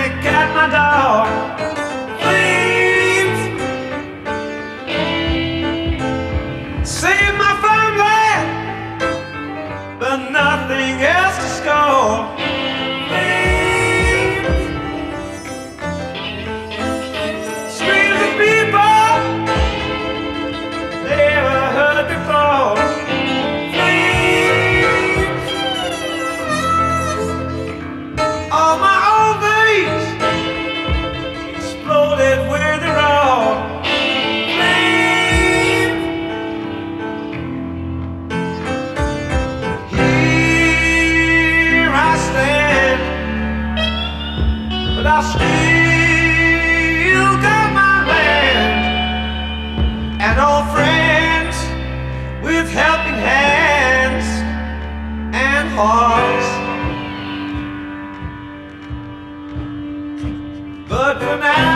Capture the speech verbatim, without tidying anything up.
panic at my door. Please save my family, but nothing else to score. Please screams of people never heard before. All my old days exploded where they're all flames. Here I stand, but I still got my land and old friends with helping hands and hearts. But for now